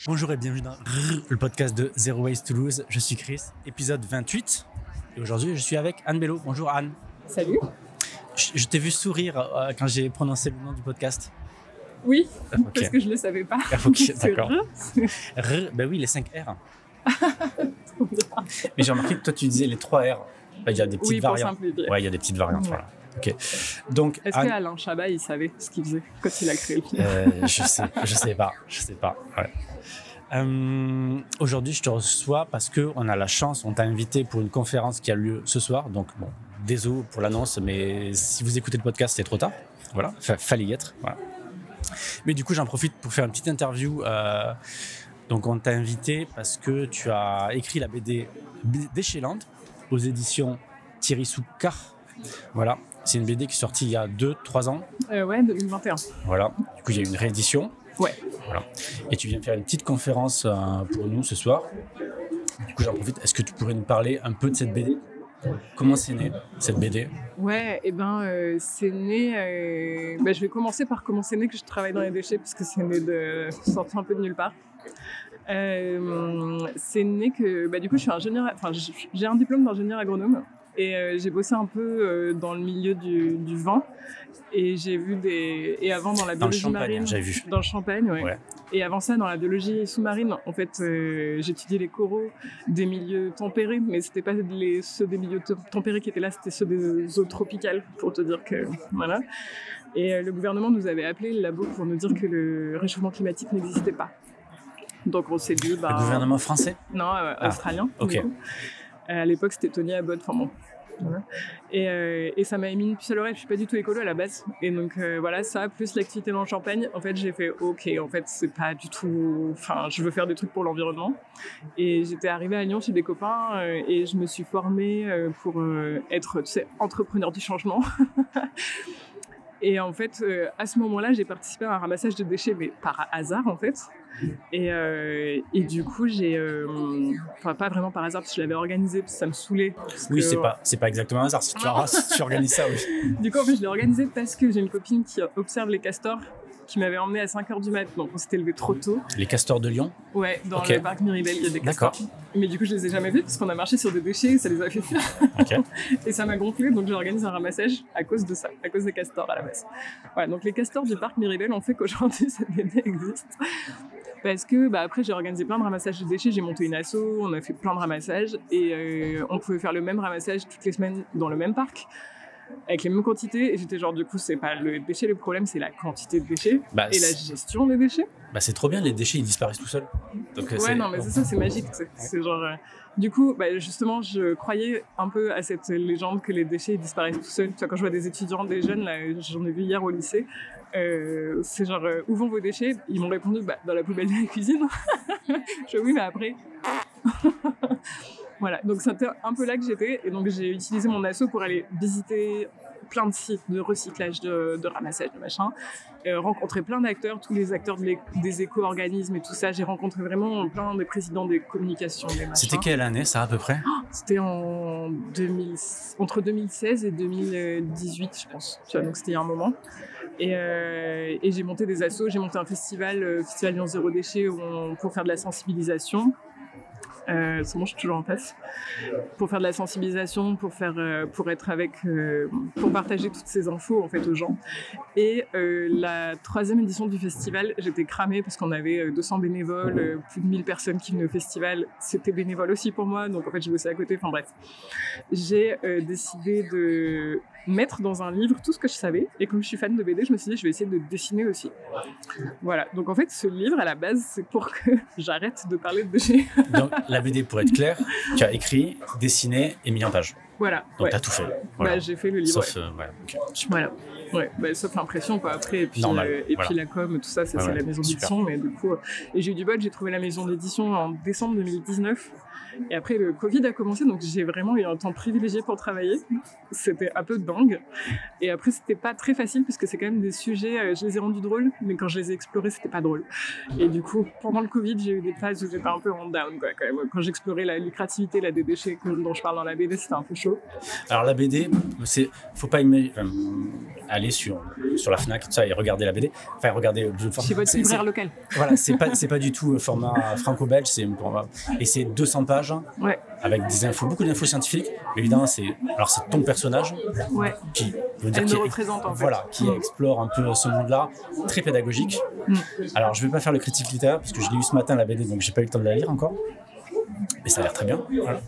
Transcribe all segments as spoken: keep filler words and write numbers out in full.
Bonjour et bienvenue dans le podcast de Zero Waste Toulouse. Je suis Chris, épisode vingt-huit. Et aujourd'hui, je suis avec Anne Bello. Bonjour Anne. Salut. Je, je t'ai vu sourire euh, quand j'ai prononcé le nom du podcast. Oui, okay. parce que je ne le savais pas. Ok, d'accord. R, ben oui, les cinq R. Mais j'ai remarqué que toi, tu disais les trois R. Il y a des petites oui, variantes. Ouais, il y a des petites variantes. Ouais. Voilà. Ok. Donc, est-ce Anne... qu'Alain Chabat, il savait ce qu'il faisait quand il a créé le film euh, Je sais, je sais pas, je sais pas. Ouais. Euh, aujourd'hui, je te reçois parce que on a la chance, on t'a invité pour une conférence qui a lieu ce soir. Donc, bon, désolé pour l'annonce, mais si vous écoutez le podcast, c'est trop tard. Voilà, enfin, fallait y être. Voilà. Mais du coup, j'en profite pour faire une petite interview. Euh, donc, on t'a invité parce que tu as écrit la B D Déchéland aux éditions Thierry Soucard. Voilà, c'est une B D qui est sortie il y a deux trois ans. Euh, ouais, deux mille vingt et un. Voilà, du coup, il y a une réédition. Ouais. Voilà. Et tu viens faire une petite conférence euh, pour nous ce soir. Du coup, j'en profite. Est-ce que tu pourrais nous parler un peu de cette B D ? Comment c'est né, cette B D ? Ouais, et ben, euh, c'est né... Euh... Bah, je vais commencer par comment c'est né que je travaille dans les déchets, parce que c'est né de sortir un peu de nulle part. Euh, c'est né que... Bah, du coup, je suis ingénieur... Enfin, j'ai un diplôme d'ingénieur agronome. Et euh, j'ai bossé un peu euh, dans le milieu du, du vin. Et j'ai vu des... Et avant, dans la biologie dans le marine... J'ai vu. Dans le Champagne, ouais. ouais. Et avant ça, dans la biologie sous-marine, en fait, euh, j'étudiais les coraux des milieux tempérés. Mais c'était pas les, ceux des milieux tempérés qui étaient là, c'était ceux des eaux tropicales, pour te dire que... Voilà. Et euh, le gouvernement nous avait appelé le labo pour nous dire que le réchauffement climatique n'existait pas. Donc on s'est dit... Bah, le gouvernement français ? Non, euh, ah, australien. Ok. À l'époque, c'était Tony Abbott. Enfin bon. Voilà. Et, euh, et ça m'a mis une puce à l'oreille. Je suis pas du tout écolo à la base. Et donc euh, voilà, ça plus l'activité dans le Champagne. En fait, j'ai fait OK. En fait, c'est pas du tout. Enfin, je veux faire des trucs pour l'environnement. Et j'étais arrivée à Lyon chez des copains euh, et je me suis formée euh, pour euh, être, tu sais, entrepreneur du changement. Et en fait, euh, à ce moment-là, j'ai participé à un ramassage de déchets, mais par hasard en fait. Et, euh, et du coup, j'ai, euh, enfin pas vraiment par hasard parce que je l'avais organisé, parce que ça me saoulait. Oui, que, c'est pas, c'est pas exactement un hasard si tu, si tu organises ça. Oui. Du coup, en fait, je l'ai organisé parce que j'ai une copine qui observe les castors, qui m'avait emmené à cinq heures du mat, donc on s'était levé trop tôt. Les castors de Lyon ? Ouais, dans okay. le parc Miribel, il y a des castors. D'accord. Mais du coup, je les ai jamais vus parce qu'on a marché sur des déchets et ça les a fait fuir. Okay. Et ça m'a gonflé, donc j'ai organisé un ramassage à cause de ça, à cause des castors à la base. Voilà, donc les castors du parc Miribel ont fait qu'aujourd'hui cette B D existe. Parce que bah, après j'ai organisé plein de ramassages de déchets, j'ai monté une asso, on a fait plein de ramassages et euh, on pouvait faire le même ramassage toutes les semaines dans le même parc avec les mêmes quantités et j'étais genre du coup c'est pas le déchet le problème, c'est la quantité de déchets bah, et la gestion des déchets. Bah c'est trop bien, les déchets ils disparaissent tout seuls. Donc, ouais c'est... non mais c'est ça, c'est magique, c'est, c'est genre euh... du coup bah, justement je croyais un peu à cette légende que les déchets ils disparaissent tout seuls. Tu vois, quand je vois des étudiants, des jeunes là, j'en ai vu hier au lycée, euh, c'est genre euh, où vont vos déchets? Ils m'ont répondu bah, dans la poubelle de la cuisine. Je dis oui mais après voilà, donc c'était un peu là que j'étais et donc j'ai utilisé mon asso pour aller visiter plein de sites de recyclage, de, de ramassage, de machin, euh, rencontrer plein d'acteurs, tous les acteurs de des éco-organismes et tout ça. J'ai rencontré vraiment plein des présidents des communications, des machins. C'était quelle année ça à peu près? Oh, c'était en deux mille, entre deux mille seize et deux mille dix-huit je pense, tu vois, donc c'était il y a un moment. Et, euh, et j'ai monté des assos, j'ai monté un festival, euh, Festival Lyon Zéro Déchet, où on, pour faire de la sensibilisation. Euh, c'est bon, je suis toujours en face. Pour faire de la sensibilisation, pour faire, euh, pour être avec, euh, pour partager toutes ces infos en fait aux gens. Et euh, la troisième édition du festival, j'étais cramée parce qu'on avait deux cents bénévoles, euh, plus de mille personnes qui venaient au festival. C'était bénévole aussi pour moi, donc en fait je bossais à côté. Enfin bref, j'ai euh, décidé de mettre dans un livre tout ce que je savais. Et comme je suis fan de B D, je me suis dit je vais essayer de dessiner aussi. Voilà. Donc en fait, ce livre à la base, c'est pour que j'arrête de parler de déchets. Donc la B D, pour être clair, tu as écrit, dessiné et mis en page. Voilà. Donc ouais. tu as tout fait. Voilà. Bah, j'ai fait le livre. Sauf, ouais. euh, ouais, okay. Voilà. Ouais, bah, sauf l'impression quoi. Après et puis Normal, euh, et voilà. puis la com, tout ça, ça ouais, c'est ouais, la maison d'édition. Mais du coup, euh, et j'ai eu du bol. J'ai trouvé la maison d'édition en décembre deux mille dix-neuf. Et après, le Covid a commencé, donc j'ai vraiment eu un temps privilégié pour travailler. C'était un peu dingue. Et après, c'était pas très facile, puisque c'est quand même des sujets, euh, je les ai rendus drôles, mais quand je les ai explorés, c'était pas drôle. Et du coup, pendant le Covid, j'ai eu des phases où j'étais un peu en down, quoi, quand même. Quand j'explorais la lucrativité là, des déchets que- dont je parle dans la B D, c'était un peu chaud. Alors la B D, c'est, faut pas imaginer, enfin, aller sur sur la Fnac tout ça et regarder la B D, enfin regarder Chez votre c'est- libraire c'est- local. Voilà, c'est pas c'est pas du tout euh, format franco-belge, c'est et c'est deux cents pages Ouais, avec des infos, beaucoup d'infos scientifiques. Mais évidemment, c'est alors c'est ton personnage ouais. qui veut dire Elle qui me est- représente, en fait. voilà, qui Mm. explore un peu ce monde-là, très pédagogique. Mm. Alors je vais pas faire le critique littéraire parce que je l'ai eu ce matin la B D, donc j'ai pas eu le temps de la lire encore. Mais ça a l'air très bien. Voilà.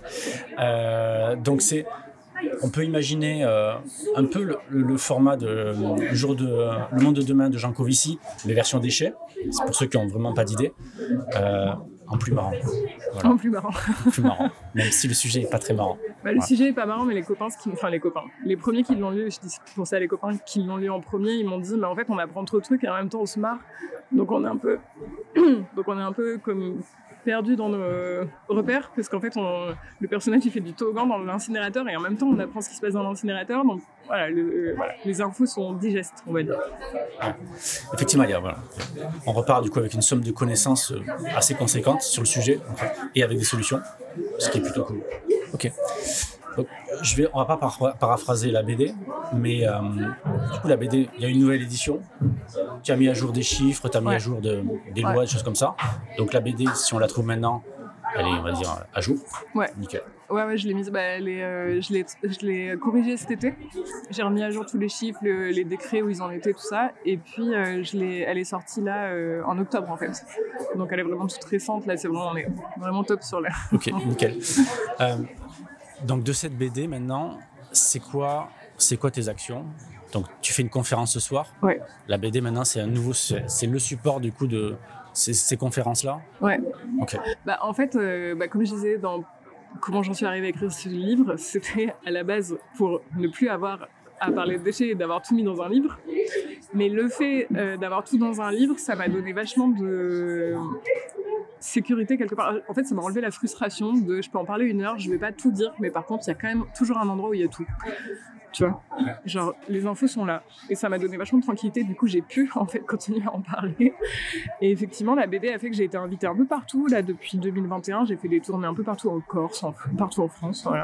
Euh, donc c'est on peut imaginer euh, un peu le, le- le format de euh, le jour de euh, Le Monde de demain de Jean Covici, mais version déchets. C'est pour ceux qui n'ont vraiment pas d'idée. Euh, en plus marrant. Voilà, En plus marrant. en plus marrant. Même si le sujet est pas très marrant. Bah, le Voilà. sujet est pas marrant, mais les copains, ce qui... enfin les copains, les premiers qui l'ont lu, je dis pour ça les copains qui l'ont lu en premier, ils m'ont dit, mais en fait on apprend trop de trucs et en même temps on se marre, donc on est un peu, donc on est un peu comme perdu dans nos repères, parce qu'en fait on... le personnage il fait du toboggan dans l'incinérateur et en même temps on apprend ce qui se passe dans l'incinérateur, donc voilà, le... euh, voilà. les infos sont digestes, on va dire. Effectivement, il y a, voilà. On repart du coup avec une somme de connaissances euh, assez conséquente sur le sujet et avec des solutions, ce qui est plutôt cool. Ok. Donc, je vais, on va pas para- paraphraser la B D, mais euh, du coup la B D, il y a une nouvelle édition. Tu as mis à jour des chiffres, tu as mis Ouais. à jour de- des lois, Ouais. des choses comme ça. Donc la B D, si on la trouve maintenant, elle est, on va dire, à jour. Ouais. Nickel. Ouais, ouais, je l'ai mise, bah, elle est, euh, je l'ai, je l'ai corrigée cet été. J'ai remis à jour tous les chiffres, le- les décrets où ils en étaient, tout ça. Et puis, euh, je l'ai, elle est sortie là euh, en octobre en fait. Donc, elle est vraiment toute récente. Là, c'est vraiment, on est vraiment top sur la. Ok, nickel. Euh, donc de cette B D maintenant, c'est quoi, c'est quoi tes actions? Donc tu fais une conférence ce soir. Ouais, La B D maintenant, c'est un nouveau, c'est, c'est le support du coup de ces, ces conférences-là. ouais. Ok. Bah, en fait, euh, bah, comme je disais dans comment j'en suis arrivée à écrire ce livre, c'était à la base pour ne plus avoir à parler de déchets et d'avoir tout mis dans un livre. Mais le fait euh, d'avoir tout dans un livre, ça m'a donné vachement de sécurité quelque part. En fait, ça m'a enlevé la frustration de je peux en parler une heure, je vais pas tout dire, mais par contre, il y a quand même toujours un endroit où il y a tout. Tu vois, genre les infos sont là et ça m'a donné vachement de tranquillité. Du coup, j'ai pu en fait continuer à en parler. Et effectivement, la B D a fait que j'ai été invitée un peu partout là depuis deux mille vingt et un. J'ai fait des tournées un peu partout en Corse, en- partout en France. Voilà.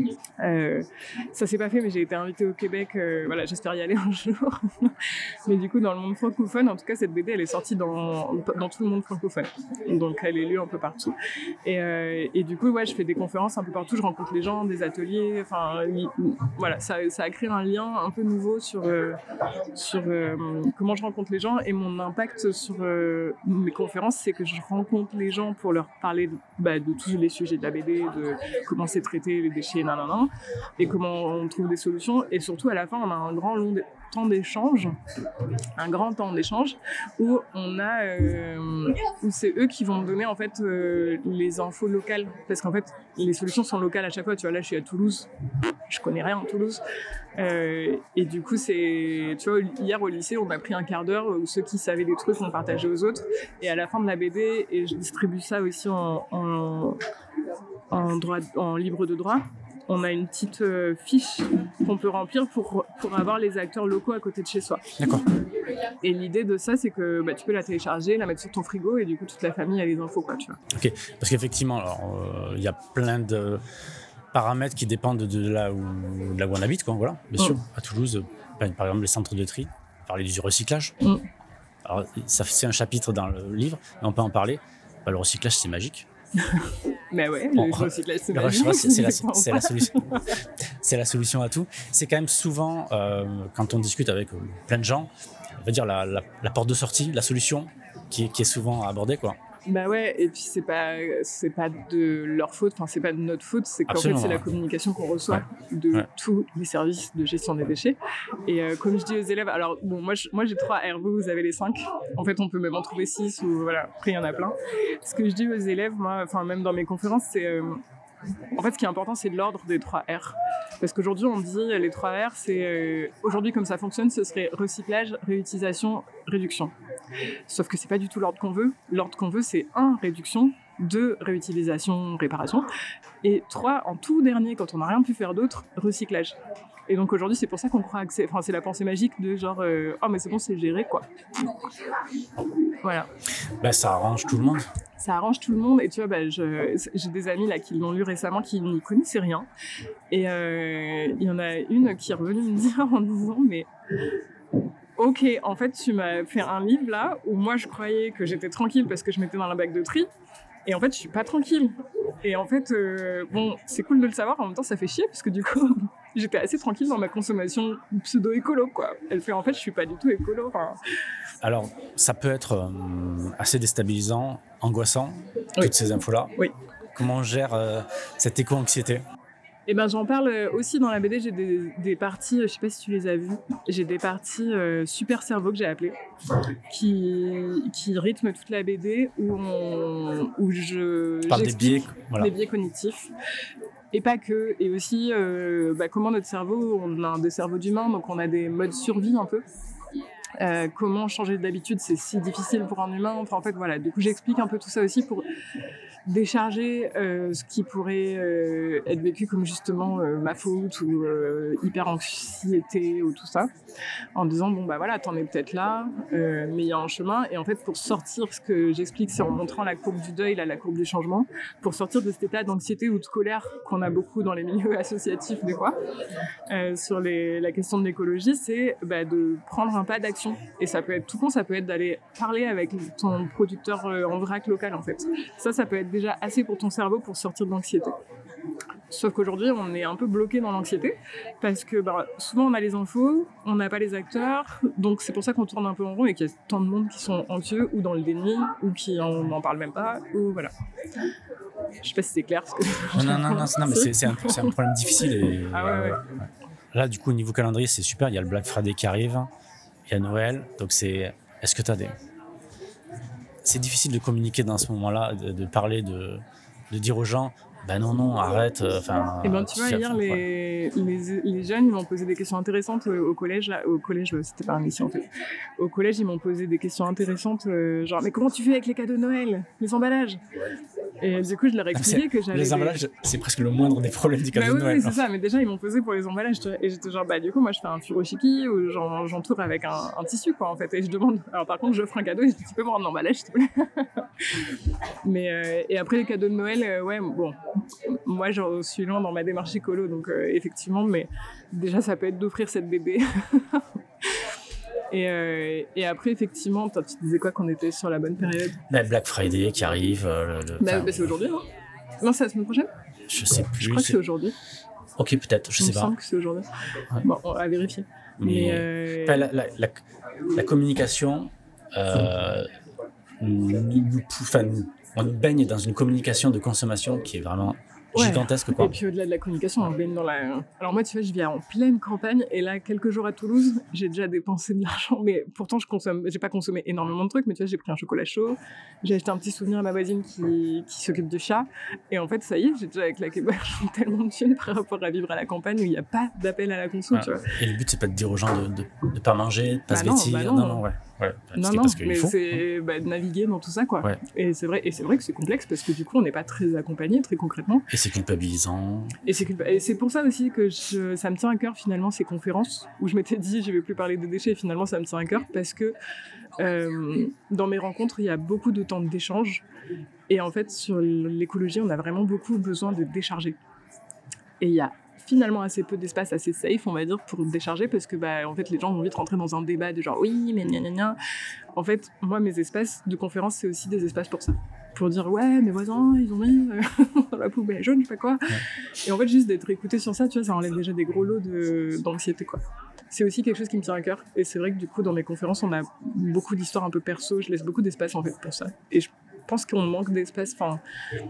Euh, ça s'est pas fait, mais j'ai été invitée au Québec. euh, voilà, j'espère y aller un jour. Mais du coup, dans le monde francophone, en tout cas, cette B D, elle est sortie dans dans tout le monde francophone. Donc, elle est lue un peu partout. Et, euh, et du coup, ouais, je fais des conférences un peu partout. Je rencontre les gens, des ateliers. Enfin, li- voilà, ça ça a créé un lien un peu nouveau sur, euh, sur euh, comment je rencontre les gens et mon impact sur euh, mes conférences, c'est que je rencontre les gens pour leur parler de, bah, de tous les sujets de la B D, de comment c'est traité les déchets, nanana, et comment on trouve des solutions. Et surtout, à la fin, on a un grand long dé- temps d'échange, un grand temps d'échange où on a, euh, où c'est eux qui vont me donner en fait euh, les infos locales, parce qu'en fait, les solutions sont locales à chaque fois. Tu vois, là, je suis à Toulouse. Je connais rien en Toulouse. Euh, et du coup, c'est, tu vois, hier au lycée, on a pris un quart d'heure où ceux qui savaient des trucs ont partagé aux autres. Et à la fin de la B D, et je distribue ça aussi en, en, en, droit, en libre de droit, on a une petite euh, fiche qu'on peut remplir pour, pour avoir les acteurs locaux à côté de chez soi. D'accord. Et l'idée de ça, c'est que bah, tu peux la télécharger, la mettre sur ton frigo, et du coup, toute la famille a les infos, quoi, tu vois. Ok. Parce qu'effectivement, alors, euh, il y a plein de paramètres qui dépendent de là où, de là où on habite, quoi. Voilà. Bien sûr, à Toulouse, ben, par exemple, les centres de tri, parler du recyclage. Mm. Alors, ça, c'est un chapitre dans le livre, mais on peut en parler. Ben, le recyclage, c'est magique. Mais ouais, Bon, le recyclage, c'est Le magique. recyclage, c'est, c'est la, Je c'est la solution. C'est la solution à tout. C'est quand même souvent, euh, quand on discute avec euh, plein de gens, on va dire la, la, la porte de sortie, la solution qui est, qui est souvent abordée, quoi. Bah ouais, et puis c'est pas c'est pas de leur faute, enfin c'est pas de notre faute, c'est qu'en fait Absolument, c'est la ouais. communication qu'on reçoit Ouais. de Ouais. tous les services de gestion des déchets. Et euh, comme je dis aux élèves, alors bon moi je- moi j'ai trois R, vous vous avez les cinq. En fait on peut même en trouver six ou voilà, après il y en a plein. Ce que je dis aux élèves, moi, enfin même dans mes conférences, c'est euh, en fait ce qui est important c'est l'ordre des trois R. Parce qu'aujourd'hui on dit les trois R, c'est euh, aujourd'hui comme ça fonctionne, ce serait recyclage, réutilisation, réduction. Sauf que c'est pas du tout l'ordre qu'on veut. L'ordre qu'on veut, c'est un, réduction, Deux, réutilisation, réparation. Et trois, en tout dernier, quand on n'a rien pu faire d'autre, recyclage. Et donc aujourd'hui, c'est pour ça qu'on croit que c'est, enfin, c'est la pensée magique de genre, euh, oh mais c'est bon, c'est géré, quoi. Voilà. Ben, ça arrange tout le monde. Ça arrange tout le monde. Et tu vois, bah, je, j'ai des amis là qui l'ont lu récemment qui n'y connaissaient rien. Et euh, il y en a une qui est revenue me dire en disant, mais ok, en fait, tu m'as fait un livre là où moi je croyais que j'étais tranquille parce que je mettais dans la bac de tri. Et en fait, je suis pas tranquille. Et en fait, euh, bon, c'est cool de le savoir. En même temps, ça fait chier parce que du coup, j'étais assez tranquille dans ma consommation pseudo-écolo, quoi. Elle fait, en fait, je suis pas du tout écolo. Enfin... Alors, ça peut être euh, assez déstabilisant, angoissant, toutes oui. ces infos-là. Oui. Comment on gère euh, cette éco-anxiété ? Eh ben, j'en parle aussi dans la B D. J'ai des, des parties, je sais pas si tu les as vues, j'ai des parties euh, super cerveau que j'ai appelées, qui, qui rythment toute la B D, où, on, où je, tu parles des biais, voilà. des biais cognitifs. Et pas que, et aussi euh, bah, comment notre cerveau, on a des cerveaux d'humains, donc on a des modes survie un peu. Euh, comment changer d'habitude, c'est si difficile pour un humain. Enfin, en fait, voilà. Du coup, j'explique un peu tout ça aussi pour décharger euh, ce qui pourrait euh, être vécu comme justement euh, ma faute ou euh, hyper anxiété ou tout ça, en disant bon bah voilà, t'en es peut-être là, euh, mais il y a un chemin. Et en fait, pour sortir, ce que j'explique, c'est en montrant la courbe du deuil, là, la courbe du changement, pour sortir de cet état d'anxiété ou de colère qu'on a beaucoup dans les milieux associatifs des fois euh, sur les, la question de l'écologie, c'est bah, de prendre un pas d'action. Et ça peut être tout con, ça peut être d'aller parler avec ton producteur euh, en vrac local en fait. Ça, ça peut être déjà assez pour ton cerveau pour sortir de l'anxiété. Sauf qu'aujourd'hui, on est un peu bloqué dans l'anxiété parce que bah, souvent on a les infos, on n'a pas les acteurs, donc c'est pour ça qu'on tourne un peu en rond et qu'il y a tant de monde qui sont anxieux ou dans le déni ou qui n'en parlent même pas, ou voilà. Je sais pas si c'est clair. Ce que non, non, non, non, non, mais c'est, c'est, un, c'est un problème difficile. Et, ah ouais, ouais. Euh, ouais. Là, du coup, au niveau calendrier, c'est super. Il y a le Black Friday qui arrive, il y a Noël, donc c'est. Est-ce que tu as des. C'est difficile de communiquer dans ce moment-là, de, de parler, de, de dire aux gens, ben non, non, arrête. Enfin. Et ben tu vois, hier, les, les, les jeunes, ils m'ont posé des questions intéressantes au collège. Là, au collège, c'était pas un lycée en fait. Au collège, ils m'ont posé des questions intéressantes, euh, genre, mais comment tu fais avec les cadeaux de Noël, les emballages? Et du coup, je leur ai expliqué que j'avais. Les emballages, des... c'est presque le moindre des problèmes du cadeau bah, de oui, Noël. Oui, c'est ça. Mais déjà, ils m'ont posé pour les emballages. Tu vois, et j'étais genre, bah, du coup, moi, je fais un furoshiki ou genre, j'entoure avec un, un tissu, quoi, en fait. Et je demande. Alors, par contre, j'offre un cadeau et je dis, tu peux me rendre l'emballage, s'il te plaît. Mais, euh, et après, les cadeaux de Noël, euh, ouais, bon. Moi, je suis loin dans ma démarche écolo, donc euh, effectivement, mais déjà, ça peut être d'offrir cette B D. Et, euh, et après, effectivement, tu disais quoi qu'on était sur la bonne période? La Black Friday qui arrive. Euh, le, bah, bah, c'est aujourd'hui, non? Non, c'est la semaine prochaine? Je sais plus. Je crois que c'est aujourd'hui. Ok, peut-être, je Il sais me pas. semble que c'est aujourd'hui. Ouais. Bon, on va vérifier. Mais, Mais euh... la, la, la, la communication, euh, nous, nous, enfin, nous, on baigne dans une communication de consommation qui est vraiment ouais. gigantesque, quoi. Et puis au-delà de la communication, on baigne dans la... Alors moi, tu vois, je vis en pleine campagne, et là, quelques jours à Toulouse, j'ai déjà dépensé de l'argent, mais pourtant, je consomme... j'ai pas consommé énormément de trucs, mais tu vois, j'ai pris un chocolat chaud, j'ai acheté un petit souvenir à ma voisine qui, qui s'occupe de chats, et en fait, ça y est, j'ai déjà claqué tellement de thunes par rapport à vivre à la campagne où il n'y a pas d'appel à la conso, ouais. tu vois. Et le but, c'est pas de dire aux gens de, de, de pas manger, de pas bah se non, vêtir, bah non, non, non, ouais. Ouais, non, non, mais faut, c'est bah, de naviguer dans tout ça, quoi. Ouais. Et, c'est vrai, et c'est vrai que c'est complexe parce que du coup, on n'est pas très accompagné, très concrètement. Et c'est culpabilisant. Et c'est, culpa- et c'est pour ça aussi que je, ça me tient à cœur, finalement, ces conférences où je m'étais dit, je vais plus parler des déchets, et finalement, ça me tient à cœur parce que euh, dans mes rencontres, il y a beaucoup de temps d'échange. Et en fait, sur l'écologie, on a vraiment beaucoup besoin de décharger. Et il y a finalement assez peu d'espace assez safe, on va dire, pour décharger, parce que bah, en fait, les gens vont vite rentrer dans un débat de genre oui, mais gna gna gna. En fait, moi, mes espaces de conférence, c'est aussi des espaces pour ça. Pour dire ouais, mes voisins, ils ont mis euh, dans la poubelle jaune, je sais pas quoi. Ouais. Et en fait, juste d'être écouté sur ça, tu vois, ça enlève déjà des gros lots de, d'anxiété, quoi. C'est aussi quelque chose qui me tient à cœur. Et c'est vrai que du coup, dans mes conférences, on a beaucoup d'histoires un peu perso. Je laisse beaucoup d'espace, en fait, pour ça. Et je pense qu'on manque d'espace, enfin,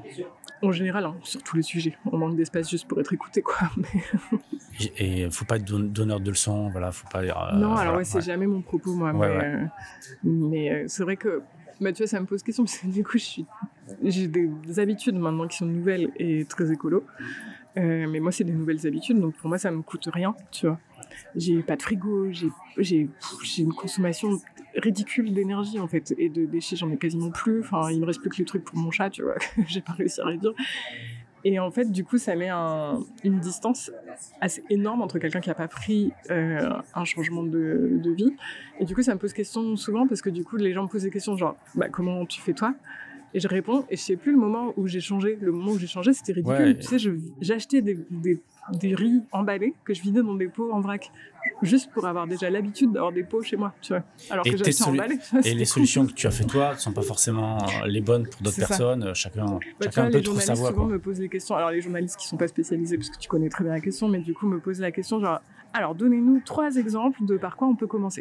en général, hein, sur tous les sujets, on manque d'espace juste pour être écouté, quoi. Mais... Et il faut pas être donneur de leçons, voilà, faut pas dire. Euh, non, alors voilà, ouais, c'est ouais. jamais mon propos, moi. Ouais, mais ouais. Euh, mais euh, c'est vrai que, bah, tu vois, ça me pose question parce que du coup, je suis, j'ai des habitudes maintenant qui sont nouvelles et très écolo. Euh, mais moi, c'est des nouvelles habitudes, donc pour moi, ça me coûte rien, tu vois. J'ai pas de frigo, j'ai, j'ai, j'ai une consommation ridicule d'énergie en fait, et de déchets j'en ai quasiment plus, enfin il me reste plus que le truc pour mon chat, tu vois, que j'ai pas réussi à réduire. Et en fait du coup ça met un, une distance assez énorme entre quelqu'un qui a pas pris euh, un changement de, de vie, et du coup ça me pose question souvent parce que du coup les gens me posent des questions genre bah comment tu fais toi, et je réponds et je sais plus le moment où j'ai changé, le moment où j'ai changé c'était ridicule, Ouais. tu sais, je, j'achetais des, des, des riz emballés que je vidais dans des pots en vrac juste pour avoir déjà l'habitude d'avoir des pots chez moi, tu vois. Alors et que j'achetais solu- emballé. Et les solutions que tu as fait toi ne sont pas forcément les bonnes pour d'autres C'est ça. personnes. Chacun, bah, chacun vois, peut les trouver sa journalistes voie. souvent Quoi. me posent des questions. Alors les journalistes qui sont pas spécialisés, parce que tu connais très bien la question, mais du coup me posent la question genre, alors donnez-nous trois exemples de par quoi on peut commencer.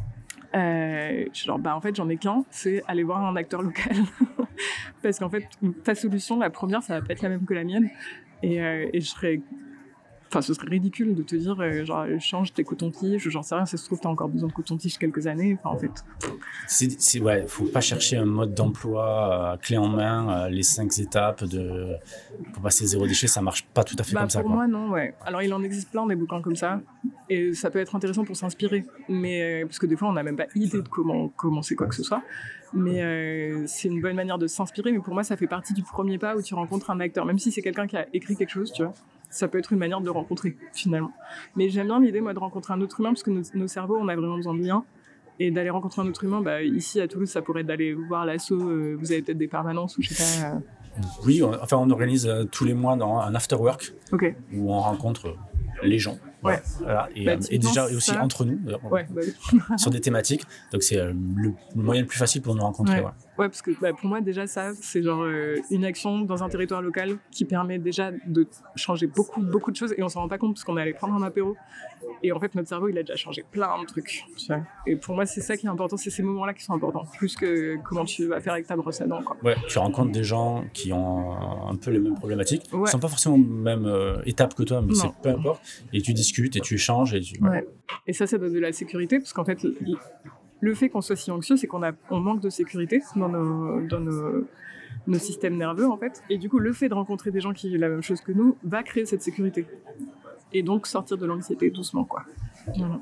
Euh, je suis genre, bah en fait j'en ai qu'un, c'est aller voir un acteur local. Parce qu'en fait ta solution, la première, ça va pas être la même que la mienne. Et, euh, et je serais... Enfin, ce serait ridicule de te dire, euh, genre, change tes cotons-tiges, j'en sais rien, ça se trouve, t'as encore besoin de cotons-tiges quelques années. Enfin, en fait. C'est, c'est, ouais, faut pas chercher un mode d'emploi euh, clé en main, euh, les cinq étapes de, pour passer zéro déchet, ça marche pas tout à fait bah, comme ça. Pour Quoi. moi, non, ouais. Alors, il en existe plein des bouquins comme ça, et ça peut être intéressant pour s'inspirer, mais euh, parce que des fois, on n'a même pas idée de comment commencer quoi que ce soit. Mais euh, c'est une bonne manière de s'inspirer, mais pour moi, ça fait partie du premier pas où tu rencontres un acteur, même si c'est quelqu'un qui a écrit quelque chose, tu vois. Ça peut être une manière de rencontrer, finalement. Mais j'aime bien l'idée, moi, de rencontrer un autre humain, parce que nos, nos cerveaux, on a vraiment besoin de liens. Et d'aller rencontrer un autre humain, bah, ici, à Toulouse, ça pourrait être d'aller voir l'asso, euh, vous avez peut-être des permanences, ou je sais pas... Euh... Oui, on, enfin, on organise euh, tous les mois dans un after-work, okay. où on rencontre les gens. Ouais. Voilà, et, bah, euh, et déjà et aussi ça... entre nous, ouais, bah oui. sur des thématiques. Donc c'est euh, le, le moyen le plus facile pour nous rencontrer. Ouais, ouais. ouais parce que bah, pour moi déjà ça, c'est genre euh, une action dans un territoire local qui permet déjà de changer beaucoup beaucoup de choses et on s'en rend pas compte parce qu'on est allé prendre un apéro et en fait notre cerveau il a déjà changé plein de trucs. Tu vois. Et pour moi c'est ça qui est important, c'est ces moments-là qui sont importants, plus que comment tu vas faire avec ta brosse à dents. Quoi. Ouais, tu rencontres des gens qui ont un peu les mêmes problématiques, ouais. qui sont pas forcément aux mêmes euh, étapes que toi, mais non. C'est peu importe. Et tu discutes et tu échanges. Et, tu... ouais. Ouais. Et ça, ça donne de la sécurité, parce qu'en fait, le, le fait qu'on soit si anxieux, c'est qu'on a, on manque de sécurité dans nos, dans nos, nos systèmes nerveux, en fait. Et du coup, le fait de rencontrer des gens qui vivent la même chose que nous va créer cette sécurité. Et donc, sortir de l'anxiété doucement, quoi. Voilà.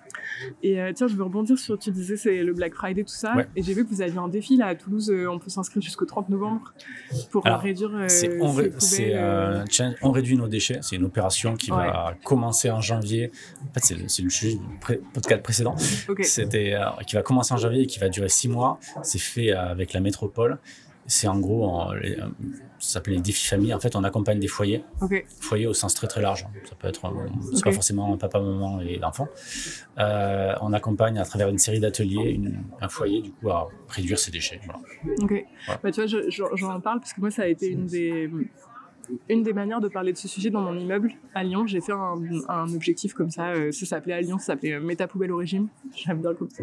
Et euh, tiens, je veux rebondir sur, tu disais, c'est le Black Friday, tout ça. Ouais. Et j'ai vu que vous aviez un défi là à Toulouse, euh, on peut s'inscrire jusqu'au trente novembre pour Alors, réduire euh, c'est on, ré- c'est, euh... euh, on réduit nos déchets. C'est une opération qui ouais. va commencer en janvier. En fait, c'est, c'est le sujet du pré- podcast précédent. Okay. C'était, euh, qui va commencer en janvier et qui va durer six mois. C'est fait euh, avec la métropole. C'est en gros, en, les, ça s'appelle les défis famille. En fait, on accompagne des foyers. Okay. Foyers au sens très très large. Ça peut être, c'est okay. pas forcément papa, maman et l'enfant. Euh, on accompagne à travers une série d'ateliers une, un foyer du coup à réduire ses déchets. Voilà. Ok. Voilà. Bah, tu vois, je, je, j'en parle parce que moi, ça a été une des une des manières de parler de ce sujet dans mon immeuble à Lyon. J'ai fait un, un objectif comme ça. Euh, ça s'appelait à Lyon, ça s'appelait Mets ta poubelle au régime. J'aime bien le coup.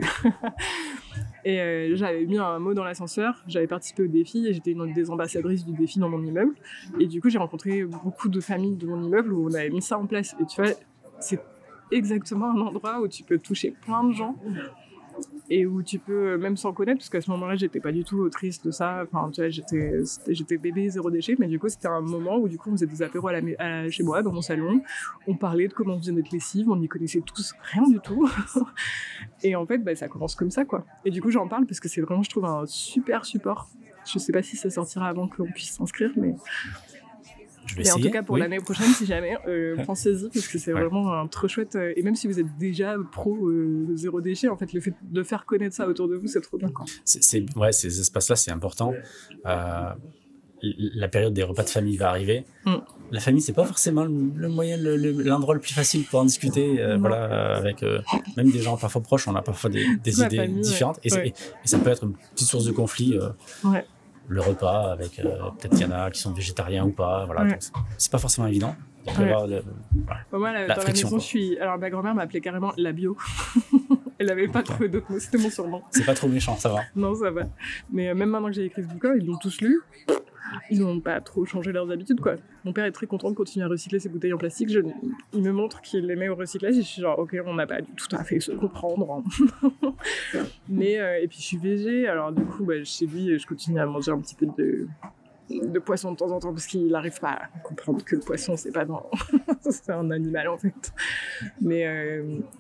Et euh, j'avais mis un mot dans l'ascenseur. J'avais participé au défi et j'étais une des ambassadrices du défi dans mon immeuble. Et du coup, j'ai rencontré beaucoup de familles de mon immeuble où on avait mis ça en place. Et tu vois, c'est exactement un endroit où tu peux toucher plein de gens. Et où tu peux, même sans connaître, parce qu'à ce moment-là, j'étais pas du tout triste de ça. Enfin, tu vois, j'étais, j'étais bébé zéro déchet, mais du coup, c'était un moment où, du coup, on faisait des apéros à la, à, chez moi, dans mon salon. On parlait de comment on faisait notre lessive, on n'y connaissait tous rien du tout. Et en fait, bah, ça commence comme ça, quoi. Et du coup, j'en parle parce que c'est vraiment, je trouve, un super support. Je sais pas si ça sortira avant que l'on puisse s'inscrire, mais... Je vais et essayer, en tout cas pour oui. l'année prochaine si jamais euh, pensez-y parce que c'est ouais. vraiment un trop chouette euh, et même si vous êtes déjà pro euh, zéro déchet en fait le fait de faire connaître ça autour de vous c'est trop bien quoi. C'est, c'est, ouais ces espaces là c'est important euh, la période des repas de famille va arriver mm. La famille c'est pas forcément le, le moyen le, le, l'endroit le plus facile pour en discuter euh, voilà avec euh, même des gens parfois proches on a parfois des, des idées famille, différentes ouais. et, ouais. Et, et ça peut être une petite source de conflit euh, ouais. Le repas avec euh, peut-être qu'il y en a qui sont végétariens ou pas voilà ouais. c'est, c'est pas forcément évident il peut y ouais. avoir le, voilà, bah, moi la, la dans friction, la maison je suis alors ma grand-mère m'appelait carrément la bio. Elle n'avait pas okay. trouvé d'autres mots c'était mon surnom. C'est pas trop méchant ça va. Non ça va mais euh, même maintenant que j'ai écrit ce bouquin ils l'ont tous lu. Ils n'ont pas trop changé leurs habitudes, quoi. Mon père est très content de continuer à recycler ses bouteilles en plastique. Je, il me montre qu'il les met au recyclage et je suis genre, ok, on n'a pas tout à fait se comprendre. Hein. Mais, euh, et puis je suis végé, alors du coup, bah, chez lui, je continue à manger un petit peu de, de poisson de temps en temps parce qu'il n'arrive pas à comprendre que le poisson, c'est pas dans... c'est un animal, en fait. Mais... Euh,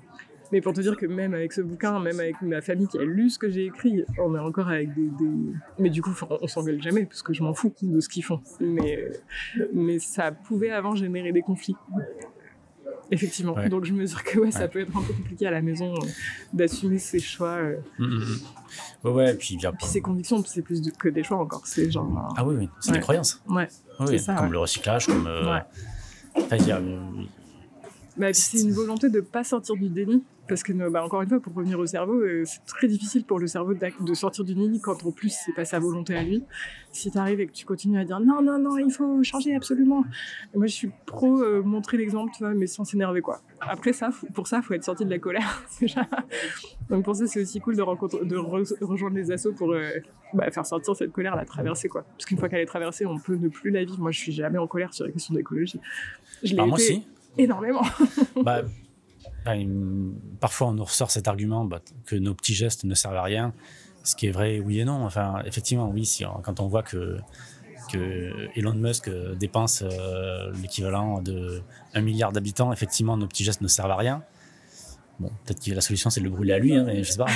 Mais pour te dire que même avec ce bouquin, même avec ma famille qui a lu ce que j'ai écrit, on est encore avec des... des... Mais du coup, on, on s'engueule jamais, parce que je m'en fous de ce qu'ils font. Mais, mais ça pouvait avant générer des conflits. Effectivement. Ouais. Donc je mesure que ouais, ça ouais. peut être un peu compliqué à la maison euh, d'assumer ses choix. Euh. Mmh, mmh. Ouais, ouais, et puis, bien... puis ses convictions, c'est plus de, que des choix encore. C'est genre. Euh... Ah oui, oui, c'est ouais. des croyances. Ouais. Oui, c'est ça, comme ouais. le recyclage, comme. Euh... Ouais. Enfin, il y a. Bah, c'est une volonté de ne pas sortir du déni. Parce que, bah, encore une fois, pour revenir au cerveau, euh, c'est très difficile pour le cerveau de sortir du déni quand en plus c'est pas sa volonté à lui. Si tu arrives et que tu continues à dire non, non, non, il faut changer absolument. Et moi, je suis pro euh, montrer l'exemple, tu vois, mais sans s'énerver, quoi. Après, ça, faut, pour ça, il faut être sorti de la colère. Donc, pour ça, c'est aussi cool de, rencontre, de re- rejoindre les assos pour euh, bah, faire sortir cette colère, la traverser, quoi. Parce qu'une fois qu'elle est traversée, on peut ne plus la vivre. Moi, je suis jamais en colère sur la question d'écologie. Je l'ai Alors, été moi aussi. énormément. bah, bah, parfois, on nous ressort cet argument bah, que nos petits gestes ne servent à rien, ce qui est vrai, oui et non. Enfin, effectivement, oui, si, quand on voit que, que Elon Musk dépense euh, l'équivalent d'un milliard d'habitants, effectivement, nos petits gestes ne servent à rien. Bon, peut-être que la solution, c'est de le brûler à lui, hein, mais je sais pas.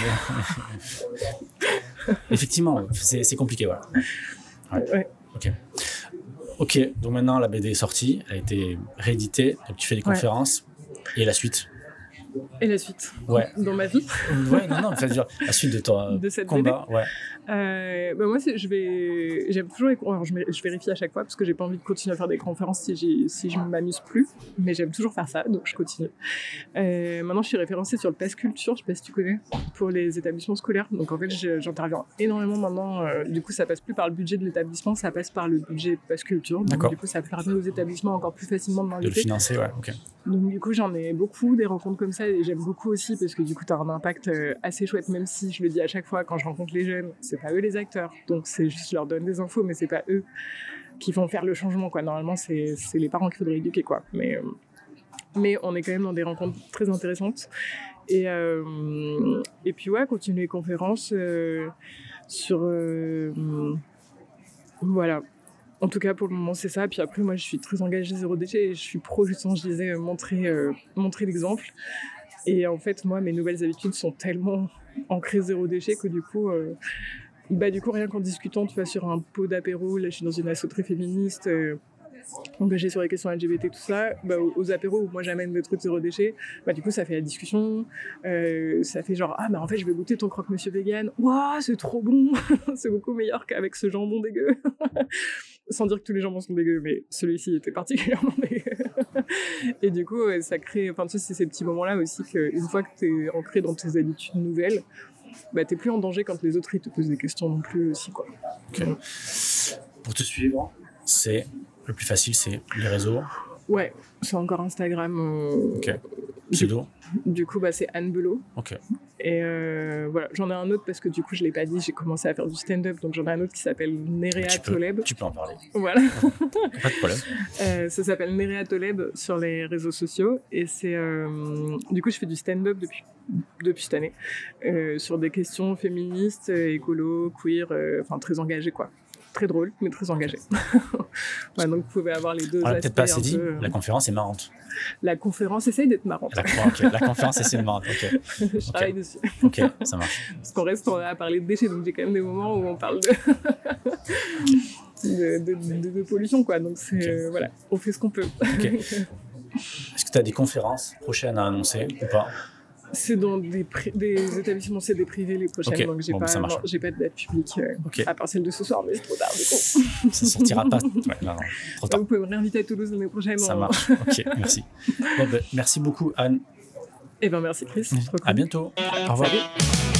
Mais... effectivement, c'est compliqué, voilà. Ouais. Ouais. Ok. Ok, donc maintenant, la B D est sortie, elle a été rééditée, donc tu fais des conférences, ouais. Et la suite ? Et la suite ouais. Dans ma vie. Ouais, non, non, enfin, dire, la suite de ton de cette combat. B D. Ouais. Euh, bah moi, je vais, j'aime toujours les alors je, je vérifie à chaque fois parce que j'ai pas envie de continuer à faire des conférences si, j'ai, si je m'amuse plus, mais j'aime toujours faire ça, donc je continue. Euh, maintenant, je suis référencée sur le Pass Culture, je sais pas si tu connais, pour les établissements scolaires. Donc en fait, je, j'interviens énormément maintenant. Euh, du coup, ça passe plus par le budget de l'établissement, ça passe par le budget Pass Culture. Donc D'accord. Du coup, ça permet aux établissements encore plus facilement de m'inviter. De le financer, ouais. Ok. Donc du coup, j'en ai beaucoup des rencontres comme ça et j'aime beaucoup aussi parce que du coup, t'as un impact assez chouette, même si je le dis à chaque fois quand je rencontre les jeunes, c'est pas eux les acteurs, donc c'est juste je leur donne des infos, mais c'est pas eux qui vont faire le changement, quoi. Normalement, c'est, c'est les parents qu'il faudrait éduquer, quoi. Mais, euh, mais on est quand même dans des rencontres très intéressantes. Et, euh, et puis ouais, continuer les conférences euh, sur... Euh, voilà. En tout cas, pour le moment, c'est ça. Puis après, moi, je suis très engagée zéro déchet et je suis pro, justement, je disais, montrer, euh, montrer l'exemple. Et en fait, moi, mes nouvelles habitudes sont tellement ancrées zéro déchet que du coup... Euh, Bah du coup rien qu'en discutant tu vois sur un pot d'apéro, là je suis dans une asso très féministe euh, engagée sur les questions L G B T tout ça, bah, aux, aux apéros où moi j'amène des trucs zéro déchet, bah du coup ça fait la discussion, euh, ça fait genre ah bah en fait je vais goûter ton croque-monsieur vegan, waouh c'est trop bon, c'est beaucoup meilleur qu'avec ce jambon dégueu. Sans dire que tous les jambons sont dégueux, mais celui-ci était particulièrement dégueu. Et du coup ouais, ça crée, enfin tu sais c'est ces petits moments là aussi qu'une fois que t'es ancré dans tes habitudes nouvelles, bah, t'es plus en danger quand les autres ils te posent des questions non plus aussi, quoi. Okay. Pour te suivre, c'est le plus facile, c'est les réseaux. Ouais, c'est encore Instagram. Euh, ok. Pseudo. Du, du coup, bah, c'est Anne Belot. Ok. Et euh, voilà, j'en ai un autre parce que du coup, je l'ai pas dit, j'ai commencé à faire du stand-up, donc j'en ai un autre qui s'appelle Nerea tu peux, Toleb. Tu peux en parler. Voilà. Pas de problème. Euh, ça s'appelle Nerea Toleb sur les réseaux sociaux et c'est euh, du coup, je fais du stand-up depuis depuis cette année euh, sur des questions féministes, écolo, queer, enfin euh, très engagées, quoi. Très drôle, mais très engagé. Ouais, donc vous pouvez avoir les deux. On l'a peut-être pas assez dit, peu... la conférence est marrante. La conférence essaye d'être marrante. La, okay. La conférence essaye d'être marrante, ok. Je okay. travaille dessus. Ok, ça marche. Parce qu'on reste à parler de déchets, donc j'ai quand même des moments où on parle de, de, de, de, de pollution, quoi. Donc c'est, okay. euh, voilà, on fait ce qu'on peut. Okay. Est-ce que tu as des conférences prochaines à annoncer ou pas? C'est dans des, pri- des établissements, c'est des privés les prochaines, okay. donc j'ai, bon, pas, non, j'ai pas de date publique, euh, okay. à part celle de ce soir, mais c'est trop tard du coup. Ça sortira pas, ouais, non, non, trop tard. Vous pouvez me réinviter à Toulouse l'année prochaine. Ça en... marche, ok, merci. Bon, ben, merci beaucoup Anne. Eh ben merci Chris, trop cool. À bientôt, au revoir. Salut.